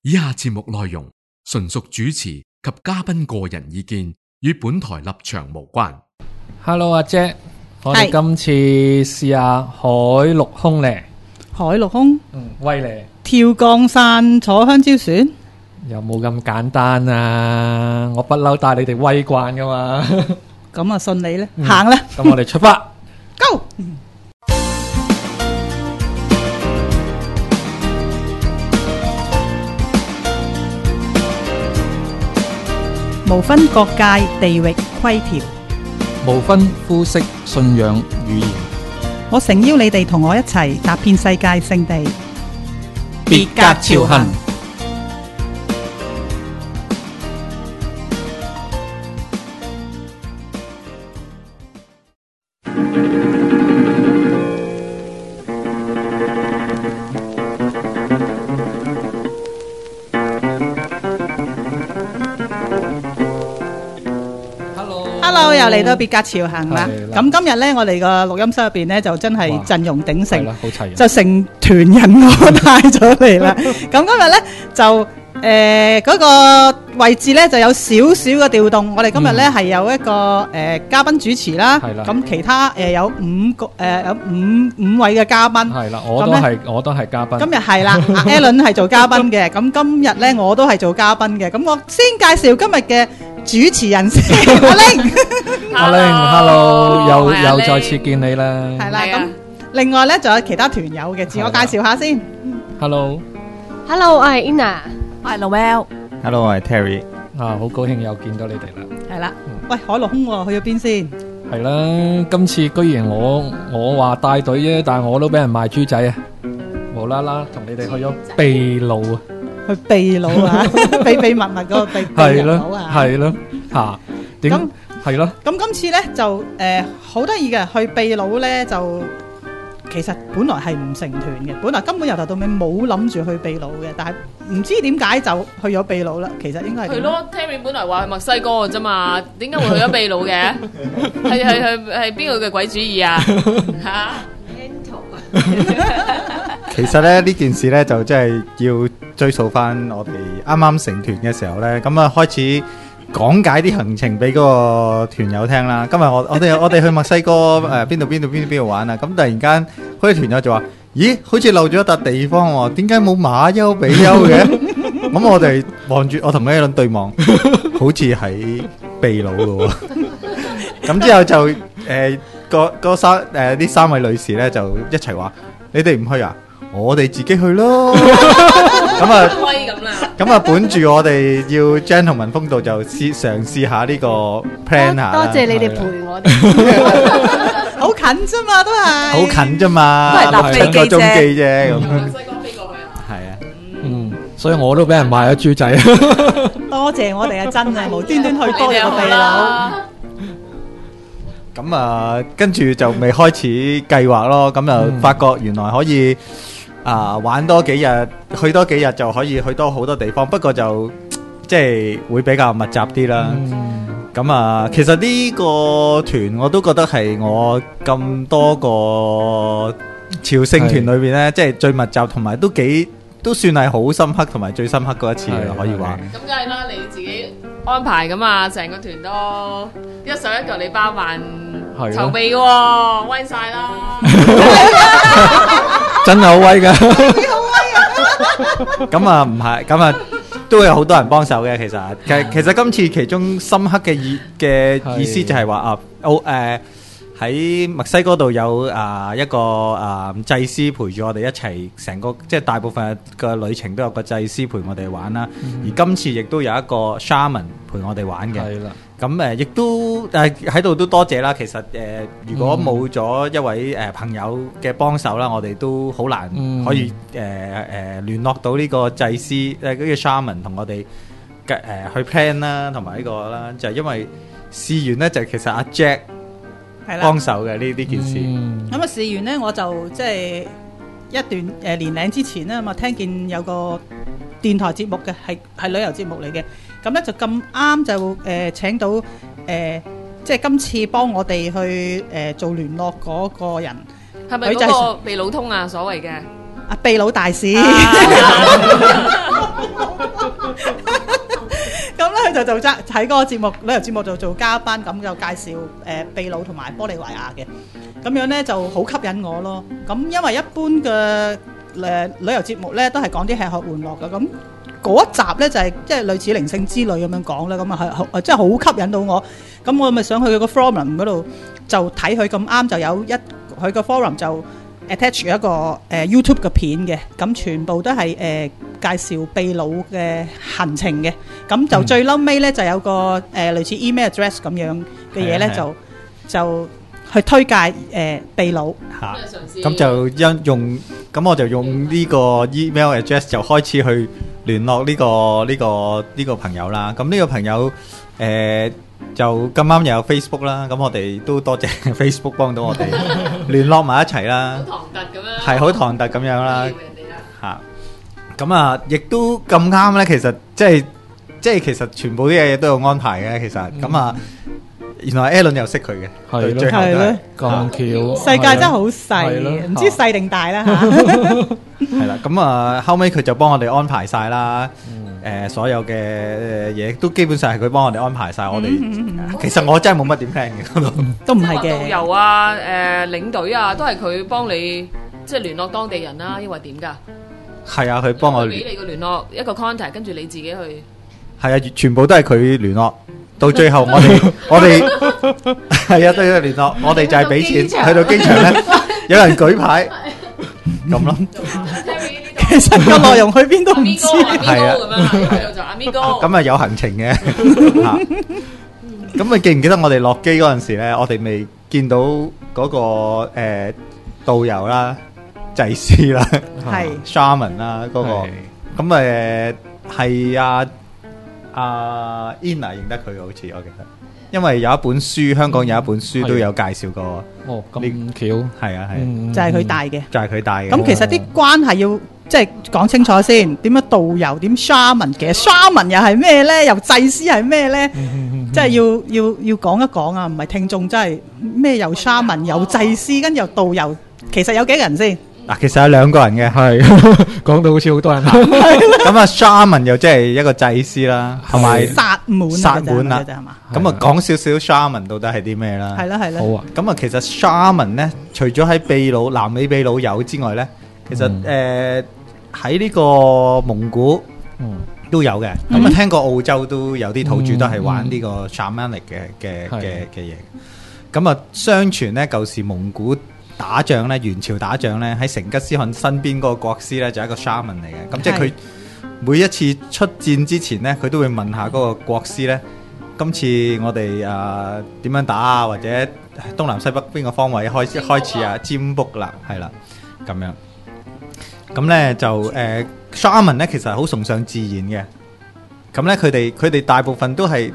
以下節目內容純屬主持及嘉賓個人意見，與本台立場無關。 Hello 阿姐，我哋今次試下海陸空咧。 海陸空， 威咧， 跳降傘坐香蕉船， 又冇咁簡單啊！我不嬲帶你哋威慣噶嘛。 咁啊信你咧，行啦。 咁我哋出發 ，Go！無分國界、地域、規條， 無分膚色、信仰、語言。 我誠邀你哋同我一齊踏遍世界聖地， 別格潮行。 Hello，又嚟到別格潮行啦。 係啦咁今日呢，我哋個錄音室入邊呢，就真係陣容鼎盛係，啦，好齊人。 就成團人我帶咗嚟啦。咁今日呢，就嗰個位置呢，就有少少嘅調動。我哋今日呢，係有一個嘉賓主持啦。 係啦咁其他有五位嘅嘉賓。 係啦， 咁呢我都係嘉賓。 今日係啦，阿 Alan 係做嘉賓嘅。咁今日呢，我都係做嘉賓嘅。咁我先介紹今日嘅主持人先，阿 Ling。 阿玲 ，Hello，又係啊又再次見你啦。 係啦， 係啊咁另外呢，仲有其他團友嘅，自我介紹下先。 Hello， Hello，我係 Ina， 我係 Noel， Hello， 我係 Terry。 好高興又見到你哋啦。 係啦，喂，海陸空喎，去咗邊先？ 係啦，今次居然我話帶隊啫，但係我都俾人賣豬仔啊！無啦啦同你哋去咗秘魯啊！ 去秘魯啊，秘密密嗰個秘魯係咯啊。 係咯吓，點咁係咯？ 咁今次咧就好得意嘅，去秘魯咧就其實本來係唔成團嘅，本來根本由頭到尾冇諗住去秘魯嘅，但係唔知點解就去咗秘魯啦。其實應該係點係咯。Terry 本來話去墨西哥嘅啫嘛，點解會去咗秘魯嘅？係邊個嘅鬼主意啊？嚇其實咧呢件事咧就真係要追溯翻我哋啱啱成團嘅時候咧，咁啊開始講解啲行程俾嗰個團友聽啦。今日我哋去墨西哥邊度玩啊？咁突然間嗰啲團友就話：咦，好似漏咗一笪地方喎，點解冇馬丘比丘嘅？咁我哋望住，我同佢一輪對望，好似喺秘魯嘅喎。咁之後就呢三位女士咧就一齊話：你哋唔去啊？我哋自己去咯。咁啊， 威咁啦！ 咁啊，本住我哋要 gentleman 風度，就嘗試下呢個 plan 下啦。 多謝你哋陪我哋， 好近啫嘛，都係好近啫嘛， 都係搭飛機啫 6-7個鐘機啫咁。 墨西哥飛過去啊！ 係啊， 所以我都俾人賣咗豬仔。 多謝我哋啊，真係無端端去多你哋好咗個秘魯。 啦， 咁啊，跟住就未開始計劃咯。咁就發覺原來可以玩多幾日，去多幾日就可以去多好多地方。不過就即係會比較密集啲啦。咁啊，其實呢個團我都覺得係我咁多個朝聖團裏邊呢，即係最密集，同埋都算係好深刻，同埋最深刻嗰一次啦，可以話。 咁梗係啦，你自己安排噶嘛，成個團都一手一腳你包辦係咯籌備喎，威晒啦！ 真係好威㗎。 咁啊唔係，咁啊都有好多人幫手嘅。其實今次其中深刻嘅意思就係話喺墨西哥度有一個祭司陪住我哋一齊，成個即係大部分嘅旅程都有個祭司陪我哋玩啦。而今次亦都有一個 shaman 陪我哋玩嘅。 係啦， 咁亦都喺度都多謝啦。其實如果冇咗一位朋友嘅幫手啦，我哋都好難可以聯絡到呢個祭司嗰個 shaman 同我哋去 plan 啦，同埋呢個啦，就係因為試完呢，就其實阿 Jack 係啦。 幫手嘅呢件事。 咁啊，試完呢，我就即係一段年零之前呢，咁啊聽見有個電台節目嘅，係旅遊節目嚟嘅。咁咧就咁啱就請到即係今次幫我哋去做聯絡嗰個人， 係咪嗰個秘魯通啊？所謂嘅阿秘魯大使。 就做喺嗰個節目旅遊節目度做嘉賓，咁就介紹秘魯同埋玻利維亞嘅，咁樣咧就好吸引我咯。咁因為一般嘅旅遊節目咧都係講啲吃喝玩樂嘅，咁嗰一集咧就係即係類似靈性之旅咁樣講啦，咁啊係真係好吸引到我。咁我咪想去佢個 forum 嗰度就睇佢，咁啱就有佢個 forum 就 attach 一個YouTube 嘅片嘅，咁全部都係介紹秘魯嘅行程嘅，咁就最嬲尾咧就有個類似 email address 咁樣嘅嘢咧，就去推介秘魯嚇，咁就咁我就用呢個 email address 就開始去聯絡呢個朋友啦。咁呢個朋友就咁啱又有 Facebook 啦，咁我哋都多謝 Facebook 幫到我哋聯絡埋一齊啦， 唐突咁樣， 係好唐突咁樣啦嚇。咁啊，亦都咁啱咧，其實即係其實全部啲嘢都有安排嘅，其實咁啊。原來 Alan 又識佢嘅， 係咯， 最後都係咁巧， 世界真係好細，唔知細定大啦嚇。 係啦，咁啊後尾佢就幫我哋安排晒啦，所有嘅嘢都基本上係佢幫我哋安排晒。我哋其實我真係冇乜點 plan 嘅， 都唔係嘅。 導遊啊，領隊啊，都係佢幫你即係聯絡當地人啦，因為點㗎？ 係啊，佢幫我俾你個聯絡一個 contact，跟住你自己去。 係啊，全部都係佢聯絡。到最後我哋係啊，都要聯絡，我哋就係俾錢去到機場咧，有人舉牌咁咯。 其實個內容去邊都唔知， 係啊， 就阿咪哥。 咁啊有行程嘅。咁啊記唔記得我哋落機嗰陣時咧，我哋未見到嗰個導遊啦、祭司啦、 係 shaman 啦嗰個，咁係阿 Ina 認得佢好似我記得，因為有一本書，香港有一本書都有介紹過。 哦，咁巧， 係啊係， 就係佢帶嘅， 就係佢帶嘅。 咁其實啲關係要即係講清楚先，點樣導遊，點 shaman 嘅 shaman 又係咩咧？又祭司係咩咧？即係要講一講啊！唔係聽眾真係咩又 shaman 又祭司，跟住又導遊，其實有幾個人先？ 嗱，其實有兩個人嘅， 係講到好似好多人。 咁啊，shaman 又即係一個祭司啦，同埋薩滿啦，係嘛？ 咁啊，講少少 shaman 到底係啲咩啦？ 係啦係啦。 好啊。 咁啊，其實 shaman 咧，除咗喺秘魯、南美秘魯有之外咧，其實喺呢個蒙古都有嘅。咁啊，聽過澳洲都有啲土著都係玩呢個 shamanic 嘅嘢。咁啊，相傳咧舊時蒙古打仗咧，元朝打仗咧，喺成吉思汗身邊嗰個國師咧就係一個 shaman 嚟嘅。咁即係佢每一次出戰之前咧，佢都會問下嗰個國師咧，今次我哋點樣打啊？或者東南西北邊個方位開始啊？占卜啦，係啦，咁樣。咁咧就shaman 咧其實係好崇尚自然嘅。咁咧佢哋大部分都係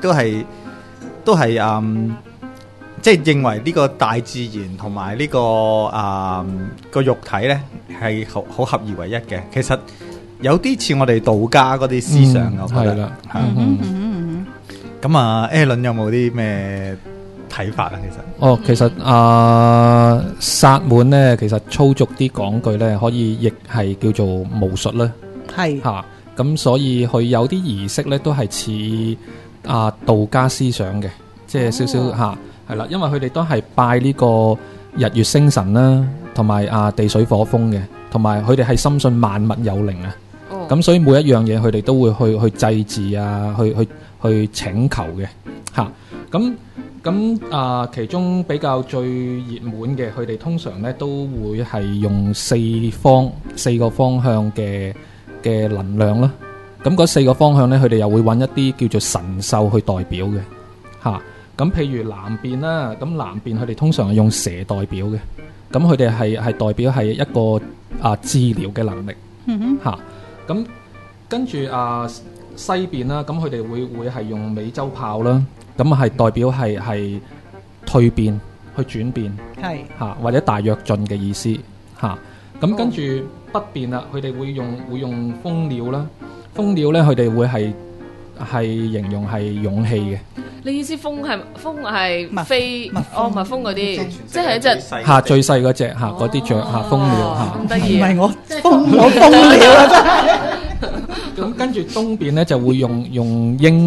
即係認為呢個大自然同埋呢個個肉體咧係好合二為一嘅。其實有啲似我哋道家嗰啲思想，我覺得。咁啊 ，Alan 有冇啲咩睇法啊？ 其實薩滿咧，其實粗俗啲講句咧，可以亦係叫做巫術啦。 係嚇，咁所以佢有啲儀式咧，都係似道家思想嘅，即係少少嚇。係啦，因為佢哋都係拜呢個日月星神啦，同埋地水火風嘅，同埋佢哋係深信萬物有靈啊。咁所以每一樣嘢佢哋都會去祭祀啊，去請求嘅嚇。咁其中比較最熱門嘅，佢哋通常咧都會係用四個方向嘅能量啦。咁嗰四個方向咧，佢哋又會揾一啲叫做神獸去代表嘅嚇。咁譬如南邊啦，咁南邊佢哋通常係用蛇代表嘅，咁佢哋係代表係一個治療嘅能力嚇。咁跟住西邊啦，咁佢哋會係用美洲豹啦，咁係代表係蛻變去轉變係嚇，或者大躍進嘅意思嚇。咁跟住北邊啦，佢哋會用蜂鳥啦，蜂鳥咧佢哋會係形容係勇氣嘅。 你意思蜂係飛蜜蜂嗰啲，即係一隻最細嗰隻嗰啲雀蜂鳥咁得意。 唔係我蜂鳥啊，真係。 咁跟住東邊咧就會用鷹啦，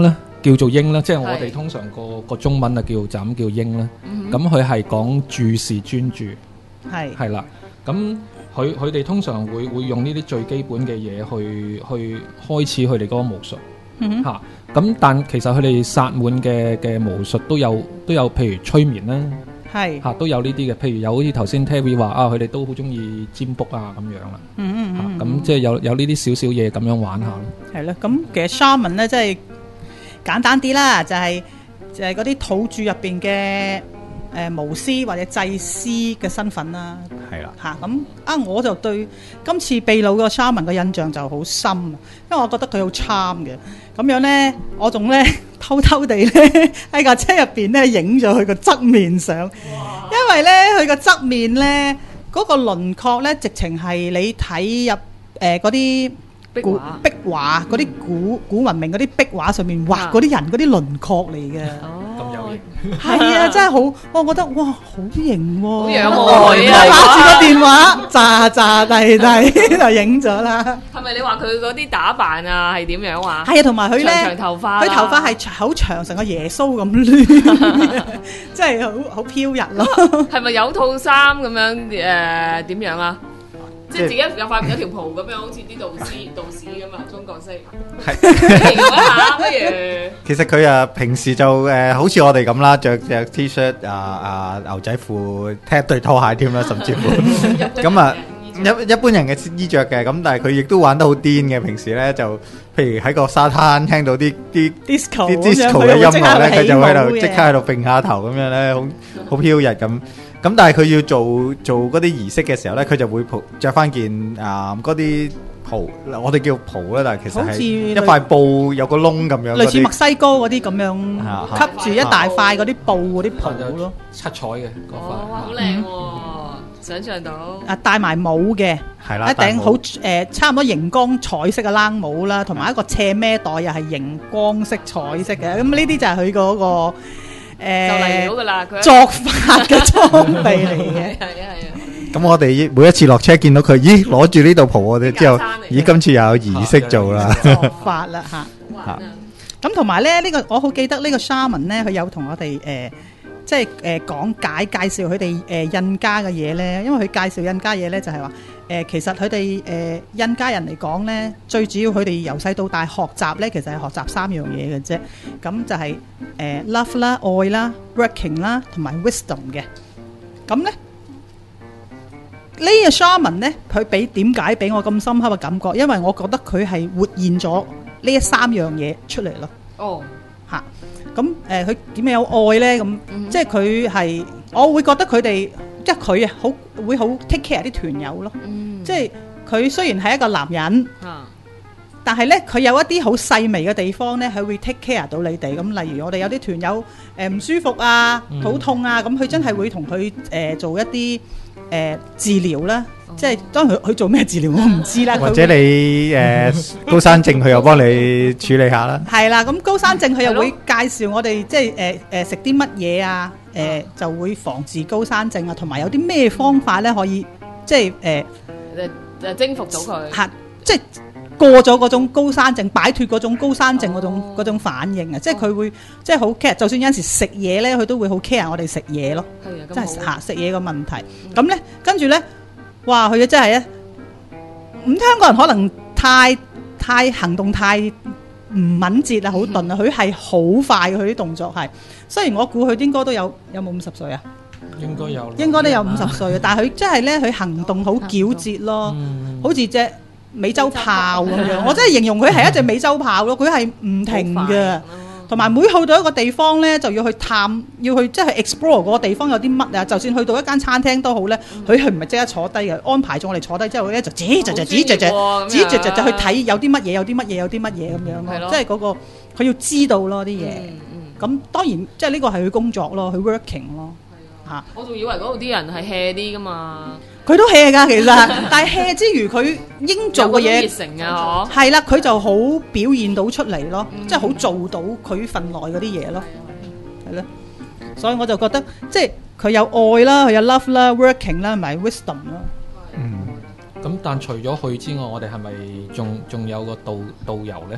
叫做鷹啦，即係我哋通常個中文啊就咁叫鷹啦。咁佢係講注視專注，係啦。咁佢哋通常會用呢啲最基本嘅嘢去開始佢哋嗰個巫術嚇。咁但其實佢哋薩滿嘅巫術都有，譬如催眠啦。係嚇都有呢啲嘅，譬如有好似頭先 Terry 話啊，佢哋都好中意占卜啊咁樣啦。咁即係有呢啲少少嘢咁樣玩下咯。 係咯，咁其實 shaman 咧，即係簡單啲啦，就係嗰啲土著入邊嘅巫師或者祭司嘅身份啦。係啦，嚇咁啊，我就對今次秘魯個 shaman 嘅印象就好深，因為我覺得佢好 charm 嘅。咁樣咧，我仲咧偷偷地咧喺架車入邊咧影咗佢個側面相，因為咧佢個側面咧嗰個輪廓咧，直情係你睇入嗰啲壁畫嗰啲古文明嗰啲壁畫上面畫嗰啲人嗰啲輪廓嚟嘅。 咁有型， 係啊，真係好，我覺得哇，好型喎！ 好仰慕佢啊！ 攞住個電話，詐地就影咗啦。 係咪你話佢嗰啲打扮啊係點樣話？ 係啊，同埋佢咧， 長頭髮， 佢頭髮係好長，成個耶穌咁亂，真係好飄逸咯。 係咪有套衫咁樣點樣啊？即係自己有條袍咁樣，好似啲道士咁啊，中國式。係形容一下，不如。 其實佢平時就好似我哋咁啦，着 T-shirt 牛仔褲，踢對拖鞋添啦，甚至乎咁一般人嘅衣着嘅，咁但係佢亦都玩得好癲嘅。平時咧就譬如喺個沙灘聽到啲 disco 嘅音樂咧，佢就喺度即刻喺度揈下頭咁樣咧，好飄逸咁。咁但係佢要做嗰啲儀式嘅時候咧，佢就會着翻件嗰啲袍，我哋叫袍啦，但係其實係一塊布有個窿咁樣， 類似墨西哥嗰啲咁樣，吸住一大塊嗰啲布嗰啲袍咯， 七彩嘅嗰塊， 哇，好靚喎！想像到戴埋帽嘅，係啦，一頂好差唔多熒光彩色嘅冷帽啦，同埋一個斜孭袋又係熒光色彩色嘅，咁呢啲就係佢嗰個。就嚟料噶啦，佢作法嘅裝備嚟嘅，係啊。 咁我哋每一次落車見到佢，咦攞住呢度袍我哋之後，咦今次又有儀式做啦， 作法啦嚇。咁同埋咧，呢個我好記得呢個 shaman 咧，佢有同我哋即係介紹佢哋印加嘅嘢咧，因為佢介紹印加嘢咧就係話其實佢哋印加人嚟講咧，最主要佢哋由細到大學習咧，其實係學習3樣嘢嘅啫。咁就係love 啦、愛啦、working 啦，同埋 wisdom 嘅。咁咧呢個 shaman 咧，佢點解俾我咁深刻嘅感覺？因為我覺得佢係活現咗呢3樣嘢出嚟咯。哦，嚇。咁佢點樣有愛咧？咁即係佢係，我會覺得佢哋即係佢會好 take care 啲團友咯。即係佢雖然係一個男人，但係咧佢有一啲好細微嘅地方咧，佢會 take care 到你哋。咁例如我哋有啲團友唔舒服啊、肚痛啊，咁佢真係會同佢做一啲治療啦。即係當佢做咩治療我唔知啦。 或者你高山症佢又幫你處理下啦。 係啦，咁高山症佢又會介紹我哋即係食啲乜嘢啊，就會防治高山症啊，同埋有啲咩方法咧可以即係征服到佢。 嚇，即係過咗嗰種高山症，擺脫嗰種高山症嗰種反應啊！即係佢會即係好 care，就算有陣時食嘢咧，佢都會好 care 我哋食嘢咯。係啊，真係嚇食嘢個問題。咁咧跟住咧。哇！佢真係咧，香港人可能太行動太唔敏捷啦，好鈍啊！佢係好快嘅，佢啲動作係。雖然我估佢應該都有冇50歲啊？ 應該有， 應該都有50歲啊！但係佢真係咧，佢行動好矯捷咯，好似隻美洲豹咁樣。我真係形容佢係一隻美洲豹咯，佢係唔停嘅。同埋每去到一個地方咧，就要去探，要去即係 explore 嗰個地方有啲乜啊！就算去到一間餐廳都好咧，佢係唔係即刻坐低嘅？安排咗我哋坐低之後咧，就指就去睇有啲乜嘢，有啲乜嘢，有啲乜嘢咁樣咯。即係嗰個佢要知道咯啲嘢。咁當然即係呢個係佢工作咯，佢 working 咯嚇。 我仲以為嗰度啲人係 hea 啲噶嘛。 佢都 hea 㗎，其實，但係 hea 之餘，佢應做嘅嘢， 熱誠啊， 係啦，佢就好表現到出嚟咯，即係好做到佢份內嗰啲嘢咯，係咯，所以我就覺得即係佢有愛啦，佢有 love 啦 ，working 啦，同埋 wisdom 啦。 咁但除咗佢之外，我哋係咪仲有個導遊咧？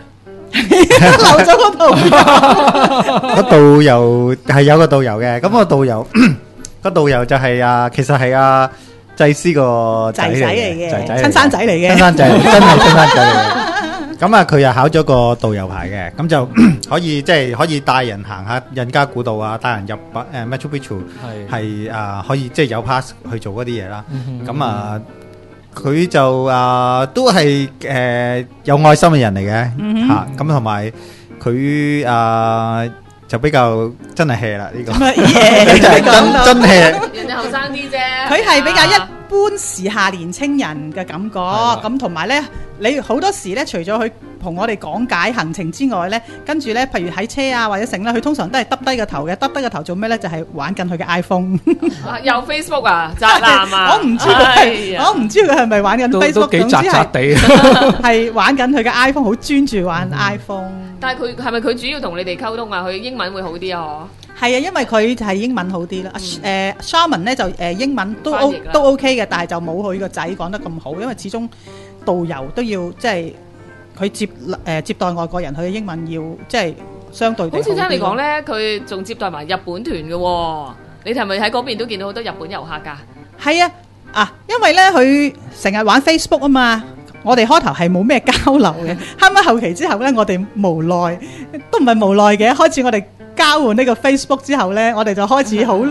漏咗個導遊。 個導遊係有個導遊嘅，咁個導遊個導遊就係其實係祭司個仔嚟嘅， 親生仔嚟嘅， 親生仔嚟，真係親生仔嚟嘅。咁佢又考咗個導遊牌嘅，咁就可以即係可以帶人行下印加古道啊，帶人入Machu Picchu 係可以即係有 pass 去做嗰啲嘢啦。咁佢就都係有愛心嘅人嚟嘅嚇，咁同埋佢就比較真係 hea 啦呢個，真 hea。 人哋後生啲啫， 佢係比較一般時下年青人嘅感覺，咁同埋呢，你好多時呢，除咗佢同我哋講解行程之外呢，跟住呢，譬如喺車啊或者剩啦，佢通常都係耷低個頭嘅，耷低個頭做咩呢？就係玩緊佢嘅 iPhone。 有 Facebook 啊，宅男啊， 我唔知佢係咪玩緊 Facebook， 都幾宅宅地， 係玩緊佢嘅 iPhone， 好專注玩 iPhone。 但係佢係咪佢主要同你哋溝通啊？佢英文會好啲啊？ 係啊，因為佢係英文好啲啦。Sharman 咧就英文都 OK 嘅，但係就冇佢個仔講得咁好，因為始終導遊都要即係佢接待外國人，佢嘅英文要即係相對地好啲。好似聽你講咧， 佢仲接待埋日本團嘅喎。你係咪喺嗰邊都見到好多日本遊客㗎？ 係啊，因為咧佢成日玩 Facebook 啊嘛。我哋開頭係冇咩交流嘅，後尾後期之後咧，我哋無奈都唔係無奈嘅，開始我哋交換呢個 Facebook 之後咧，我哋就開始好密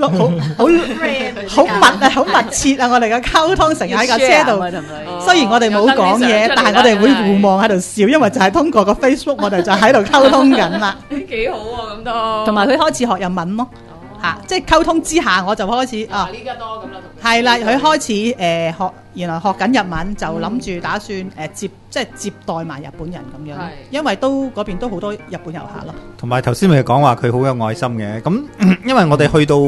切啊！我哋嘅溝通成日喺架車度，雖然我哋冇講嘢，但係我哋會互望喺度笑，因為就係通過個 Facebook， 我哋就喺度溝通緊啦。 幾好啊，咁都。 同埋佢開始學日文咯。即係溝通之下，我就開始呢家多咁啦。 係啦，佢開始原來學緊日文，就諗住打算接待埋日本人咁樣，因為嗰邊都好多日本遊客咯。同埋頭先咪講話佢好有愛心嘅，咁因為我哋去到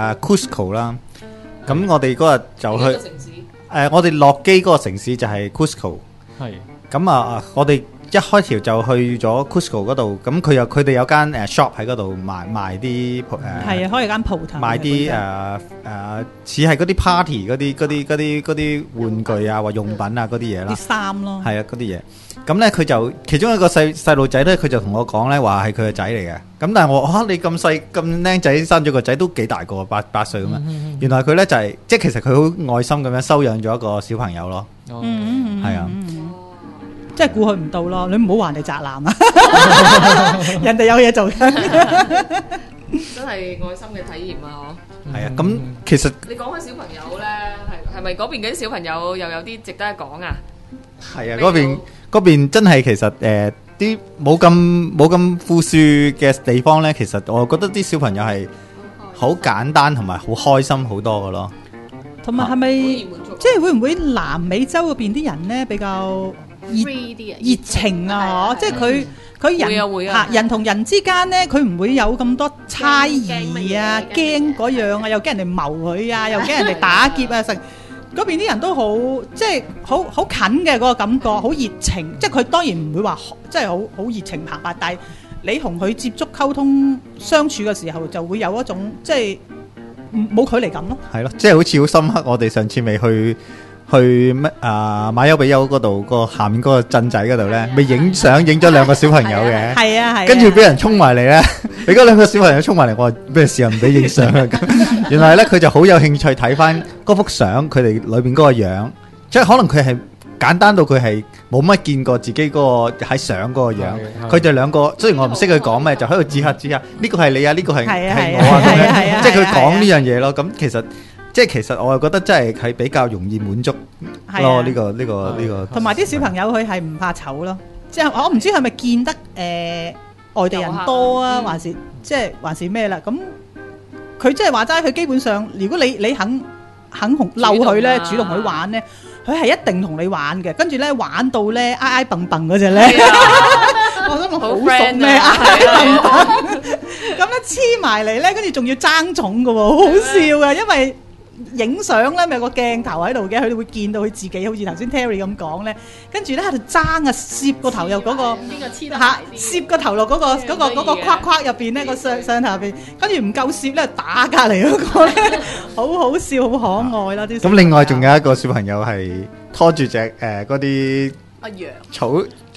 Cusco 啦，咁我哋嗰日就去我哋落機嗰個城市就係 Cusco， 係咁我哋一開條就去咗 Cusco 嗰度，咁佢哋有間shop 喺嗰度賣啲係啊，開咗間鋪頭賣啲似係嗰啲 party 嗰啲玩具啊或用品啊嗰啲嘢啦，啲衫咯，係啊嗰啲嘢。咁咧佢就其中一個細路仔咧，佢就同我講咧話係佢個仔嚟嘅。咁但係我你咁細咁僆仔生咗個仔都幾大個8歲咁樣，原來佢咧就係即係其實佢好愛心咁樣收養咗一個小朋友咯。係啊。即係估佢唔到咯，你唔好話人哋宅男啊！人哋有嘢做緊， 真係愛心嘅體驗啊！嗬， 係啊，咁其實你講開小朋友咧，係咪嗰邊嗰啲小朋友又有啲值得一講啊？ 係啊，嗰邊真係其實啲冇咁富庶嘅地方咧，其實我覺得啲小朋友係好簡單同埋好開心好多㗎咯。同埋係咪即係會唔會南美洲嗰邊啲人咧比較熱情啊？即係佢人同人之間咧，佢唔會有咁多猜疑啊、驚嗰樣啊，又驚人哋謀佢啊，又驚人哋打劫啊，成嗰邊啲人都好即係好近嘅嗰個感覺，好熱情。即係佢當然唔會話即係好熱情澎湃，但係你同佢接觸溝通相處嘅時候，就會有一種即係冇距離感咯。係咯，即係好似好深刻。我哋上次未去咩馬丘比丘嗰度個下面嗰個鎮仔嗰度咧，咪影相影咗兩個小朋友嘅，係啊，跟住俾人衝埋嚟咧，俾嗰兩個小朋友衝埋嚟，我話咩事啊？唔俾影相啊！原來咧佢就好有興趣睇翻嗰幅相，佢哋裏邊嗰個樣，即係可能佢係簡單到佢係冇乜見過自己嗰個喺相嗰個樣，佢哋兩個雖然我唔識佢講咩，就喺度指下，呢個係你啊，呢個係我啊咁樣，即係佢講呢樣嘢咯。咁其實我又覺得真係比較容易滿足咯，呢個。同埋啲小朋友佢係唔怕醜咯，即係我唔知係咪見得外地人多啊，還是咩啦？咁佢即係話齋，佢基本上如果你肯嬲佢咧，主動去玩咧，佢係一定同你玩嘅。跟住咧玩到咧挨蹦蹦嗰隻咧，我覺得我好熟咩挨蹦蹦，咁咧黐埋嚟咧，跟住仲要爭寵㗎喎，好好笑啊！因為影相咧咪有個鏡頭喺度嘅，佢哋會見到佢自己，好似頭先 Terry 咁講咧，跟住咧喺度爭啊，攝個頭入嗰個嚇，攝個頭落嗰個框框入邊咧，個相頭入邊，跟住唔夠攝咧打隔離嗰個咧，好好笑，好可愛啦啲。咁另外仲有一個小朋友係拖住隻嗰啲草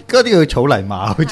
嗰啲叫草泥馬，好似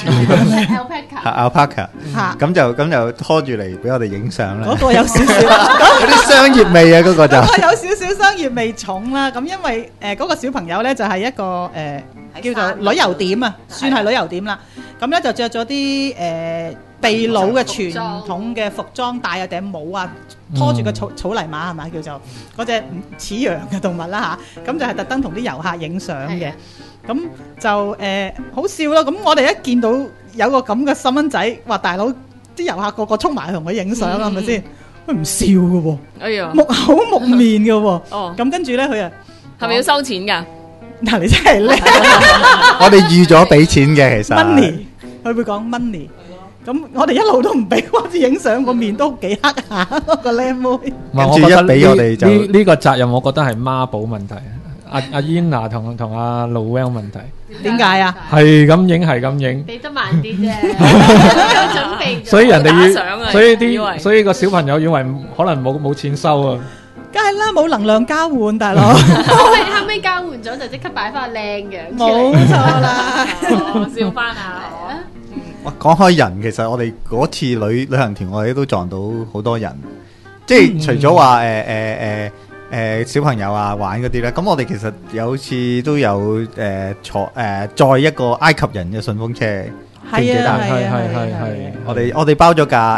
alpaca， 嚇咁就拖住嚟俾我哋影相啦。 嗰個有少少， 有啲商業味啊，嗰個就嗰個有少少商業味重啦。咁因為嗰個小朋友咧就係一個叫做旅遊點啊，算係旅遊點啦。咁咧就着咗啲秘魯嘅傳統嘅服裝，戴有頂帽啊，拖住個草泥馬係咪叫做嗰隻似羊嘅動物啦嚇。咁就係特登同啲遊客影相嘅。咁就好笑咯。咁我哋一見到有個咁嘅細蚊仔，話大佬啲遊客個個衝埋去同佢影相係咪先？佢唔笑嘅喎， 哎呀， 木口木面嘅喎。 哦， 咁跟住咧，佢啊係咪要收錢㗎？ 嗱，你真係叻我哋預咗俾錢嘅，其實。 ，money，佢會講 money。咁我哋一路都唔俾，好似影相個面都幾黑下個靚妹。 唔係， 跟住我覺得一俾我哋就呢個責任，我覺得係媽寶問題。阿 Ina 同阿 Noel 問題， 點解啊？ 係咁影係咁影， 俾得慢啲啫，有準備咗。 所以人哋打賞啊要，所以以為所以個小朋友以為可能冇錢收啊。 梗係啦，冇能量交換，大佬。 後尾交換咗就即刻擺翻個靚嘅。 冇錯啦。 哦笑翻啊！ 哇，講開人，其實我哋嗰次旅行團，我哋都撞到好多人，即係除咗話小朋友啊玩嗰啲咧，咁我哋其實有次都有載一個埃及人嘅順風車，記唔記得？ 係我哋包咗架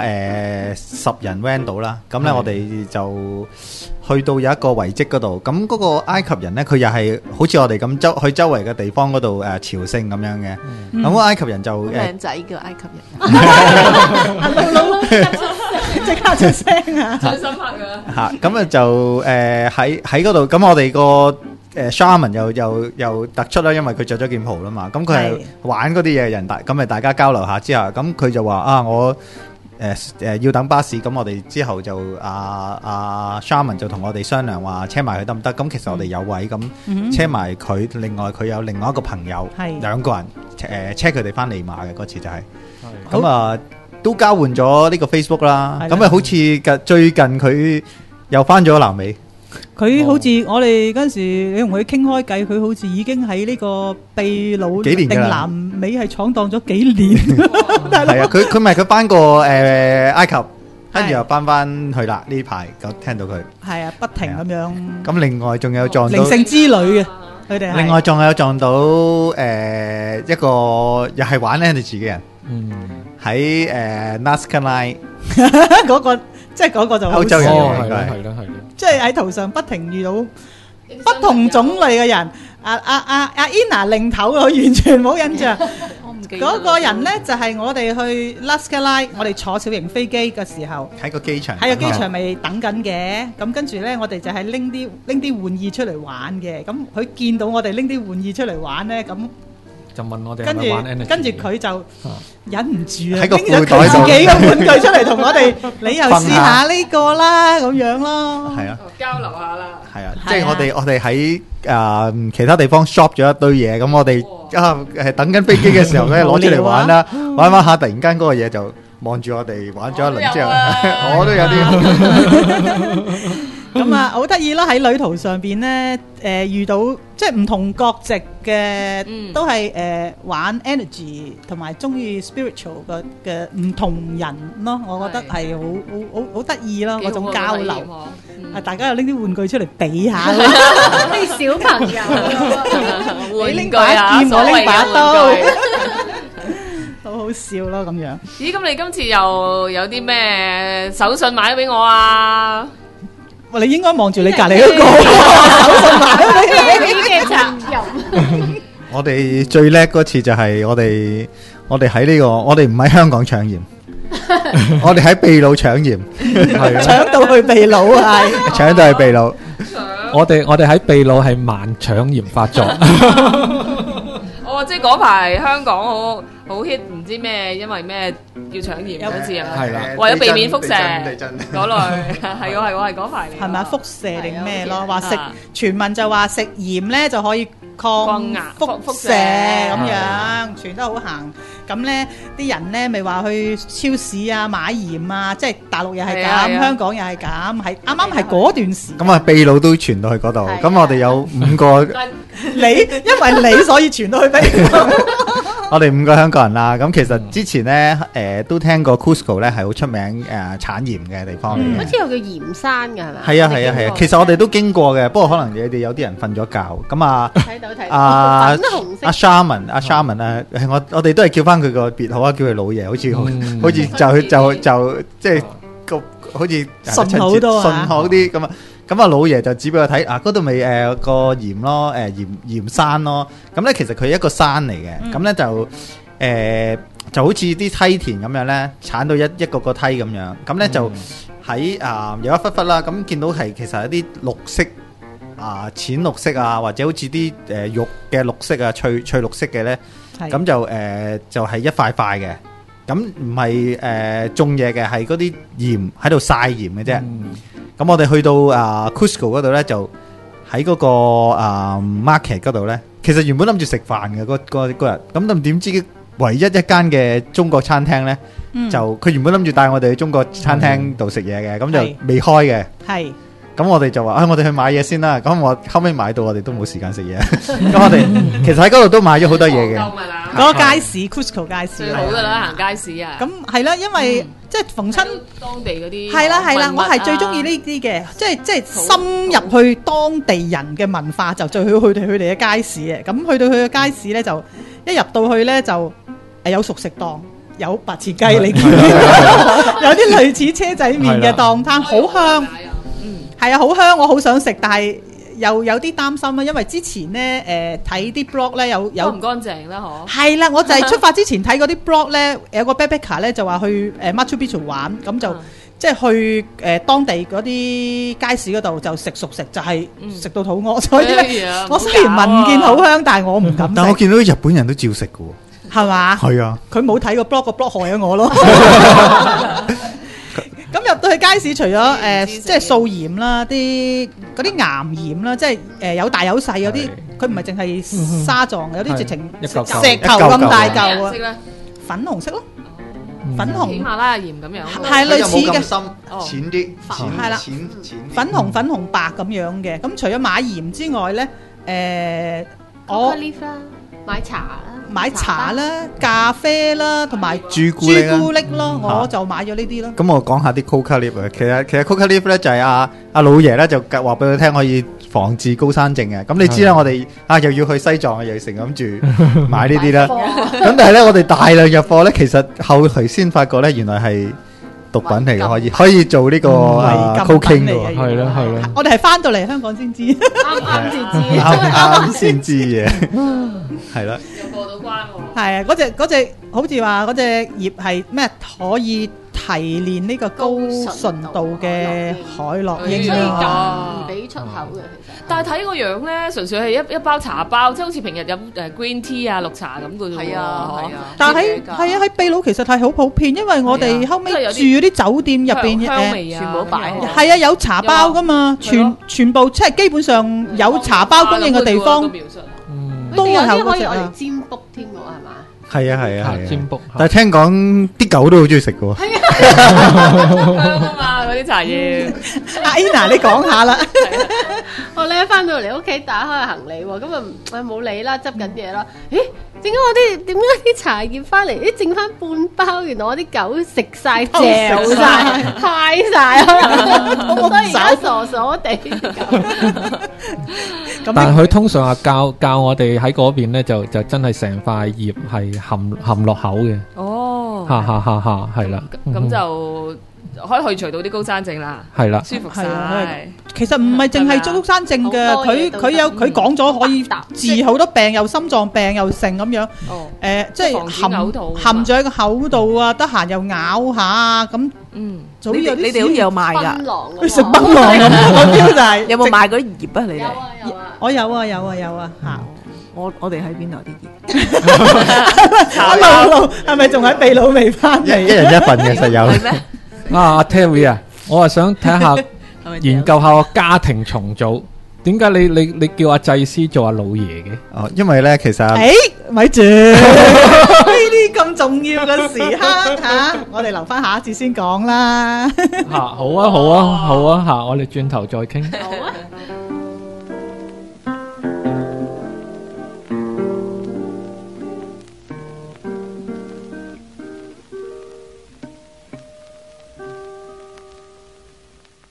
10人 van 到啦，咁咧我哋就去到有一個遺跡嗰度，咁嗰個埃及人咧，佢又係好似我哋咁去周圍嘅地方嗰度朝聖咁樣嘅，咁個埃及人就靚仔嘅埃及人， 即刻出聲啊！ 最深刻㗎。 嚇，咁啊就喺嗰度，咁我哋個Shaman 又突出啦，因為佢着咗件袍啦嘛，咁佢係玩嗰啲嘢人大，咁咪大家交流下之後，咁佢就話啊我要等巴士，咁我哋之後就Shaman 就同我哋商量話車埋佢得唔得？咁其實我哋有位咁車埋佢，另外佢有另外一個朋友，兩個人車佢哋翻利馬嘅嗰次就係，咁啊都交換咗呢個 Facebook 啦，咁啊好似最近佢又翻咗南美。 佢好似我哋嗰陣時，你同佢傾開偈，佢好似已經喺呢個秘魯定南美係闖蕩咗幾年。 係啊，佢咪佢翻過埃及，跟住又翻去啦呢排，咁聽到佢係啊，不停咁樣。 咁另外仲有撞到靈性之旅嘅，佢哋係另外仲有撞到一個又係玩 energy 嘅人，喺Nazca Line 嗰個。即係嗰個就歐洲人係啦， 即係喺途上不停遇到不同種類嘅人。阿 Ina 領頭，我完全冇印象。嗰個人咧就係我哋去 Nazca Line，我哋坐小型飛機嘅時候， 喺個機場咪等緊嘅。咁跟住咧，我哋就係拎啲玩意出嚟玩嘅。咁佢見到我哋拎啲玩意出嚟玩咧，咁就問我哋係咪玩 energy， 跟住佢就忍唔住啊， 喺個拎咗褲袋度佢自己嘅玩具出嚟同我哋，你又試下呢個啦，咁樣咯。 係啊， 交流下啦。 係啊，即係我哋喺其他地方 shop 咗一堆嘢，咁我哋等緊飛機嘅時候咧攞出嚟玩啦，玩下突然間嗰個嘢就望住我哋玩咗一輪之後，我都有啲。 咁啊，好得意啦！喺旅途上邊咧，遇到即係唔同國籍嘅，都係玩 energy 同埋中意 spiritual 嘅唔同人咯。我覺得係好得意咯，嗰種交流。大家又拎啲玩具出嚟比下， 啲小朋友， 玩具你拎把劍，我拎把刀，好好笑咯咁樣。 咦？咁你今次又有啲咩手信買咗俾我啊？ 你應該望住你隔離嗰個手信買俾你嘅責任。 我哋最叻嗰次就係我哋喺呢個，我哋唔喺香港搶鹽，我哋喺秘魯搶鹽， 搶到去秘魯啊！ 搶到去秘魯。 我哋喺秘魯係慢搶鹽發作。 哦，即係嗰排香港好 hit，唔知咩，因為咩要搶鹽嗰次啊？ 係啦， 為咗避免輻射地震嗰類，係嗰排嚟。 係咪輻射定咩咯？話食傳聞就話食鹽咧就可以抗輻射咁樣，傳得好行。咁咧啲人咧咪話去超市啊買鹽啊，即係大陸又係咁，香港又係咁，係啱啱係嗰段時。 咁啊，秘魯都傳到去嗰度。咁我哋有5個。 因為你所以傳到去秘魯。 我哋5個香港人啦。咁其實之前咧，都聽過 Cusco 咧係好出名產鹽嘅地方嚟嘅。 好似有個鹽山㗎係嘛？ 係啊係啊係啊，其實我哋都經過嘅，不過可能你哋有啲人瞓咗覺。咁啊， 睇到啊粉紅色。 阿 Sharman 啊，我哋都係叫翻佢個別號啊，叫佢老爺，好似就即係個好似順好多啊順好啲咁啊。咁啊，老爺就指俾我睇啊，嗰度咪個鹽咯，鹽山咯。咁咧其實佢係一個山嚟嘅，咁咧就好似啲梯田咁樣咧，鏟到一個個梯咁樣。咁咧就喺有一忽忽啦，咁見到係其實有啲綠色淺綠色啊，或者好似啲肉嘅綠色啊，翠綠色嘅咧，咁就係一塊塊嘅。咁唔係種嘢嘅，係嗰啲鹽喺度曬鹽嘅啫。咁我哋去到Cusco 嗰度咧，就喺嗰個market 嗰度咧，其實原本諗住食飯嘅嗰日，咁點知唯一一間嘅中國餐廳咧，就佢原本諗住帶我哋去中國餐廳度食嘢嘅，咁就未開嘅。係。咁我哋就話，我哋去買嘢先啦。咁我後尾買到，我哋都冇時間食嘢。咁我哋其實喺嗰度都買咗好多嘢嘅。 嗰個街市 Cusco 街市最好噶啦，行街市啊。 咁係啦，因為即係逢親當地嗰啲係啦，我係最中意呢啲嘅，即係深入去當地人嘅文化，就最好去佢哋嘅街市嘅。咁去到佢嘅街市咧，就一入到去咧就有熟食檔，有白切雞，你見有啲類似車仔麵嘅檔攤，好香。係啊，好香，我好想食，但係又有啲擔心啊，因為之前咧睇啲 blog 咧有唔乾淨啦，嗬。 係啦，我就係出發之前睇嗰啲 blog 咧，有個 backpacker 咧就話去Machu Picchu 玩，咁就即係去當地嗰啲街市嗰度就食熟食，就係食到肚餓，所以咧我雖然聞見好香，但係我唔敢食。 但我見到日本人都照食嘅喎， 係嘛？ 係啊， 佢冇睇個 blog 害咗我咯。咁入到去街市，除咗即係素鹽啦，嗰啲岩鹽啦，即係有大有細，有啲佢唔係淨係沙狀，有啲直情石頭咁大嚿啊，粉紅色咯，粉紅喜馬拉雅鹽咁樣， 係類似嘅， 淺啲， 係啦，粉紅白咁樣嘅。咁除咗買鹽之外咧，我買茶啦、咖啡啦，同埋朱古力咯，我就買咗呢啲咯。咁我講下啲 coca leaf 啊，其實 coca leaf 咧就係阿老爺咧就話俾佢聽可以防治高山症嘅。咁你知啦，我哋又要去西藏，又要成諗住買呢啲啦。咁但係咧，我哋大量入貨咧，其實後期先發覺咧，原來係毒品嚟嘅，可以做呢個 cocaine 嘅，係咯。 我哋係翻到嚟香港先知， 啱先知嘅，係啦。 過到關喎， 係啊！嗰隻好似話嗰隻葉係咩可以提煉呢個高純度嘅海洛因啊，唔俾出口嘅其實。 但係睇個樣咧，純粹係一包茶包，即係好似平日飲green tea 啊綠茶咁嘅啫喎。係啊。 但係喺秘魯其實係好普遍，因為我哋後尾住嗰啲酒店入邊全部擺係啊，有茶包噶嘛，全部即係基本上有茶包供應嘅地方。 都有啲可以我哋占卜添喎，係嘛？ 係啊， 占卜。 但係聽講啲狗都好中意食嘅喎。 啊嘛，嗰啲茶葉。 阿 Ina， 你講下啦。 我咧翻到嚟屋企打開行李喎，咁啊冇理啦，執緊嘢啦。咦？點解啲茶葉翻嚟？剩翻半包，原來我啲狗食晒、嚼晒、揩晒，所以而家傻地。 但係佢通常教我哋喺嗰邊咧，就真係成塊葉係含落口嘅。 哦， 係啦。 咁就可以去除到啲高山症啦。 係啦， 舒服晒。 其實唔係淨係高山症嘅，佢講咗可以治好多病，又心臟病又成咁樣。即係含咗喺個口度啊，得閒又咬下啊咁。 你哋好似有賣㗎， 食檳榔咁，我標就係有冇賣嗰啲葉啊？你哋我有啊嚇！ 我哋喺邊度啲葉？ 阿露係咪仲喺秘魯未翻嚟？ 一人一份嘅實有。 係咩？ 阿 Terry 啊，我係想睇下研究下個家庭重組。點解你叫阿祭司做阿老爺嘅？ 哦，因為咧其實咪住呢啲咁重要嘅時刻嚇，我哋留翻下一次先講啦。 好啊嚇，我哋轉頭再傾。 好啊。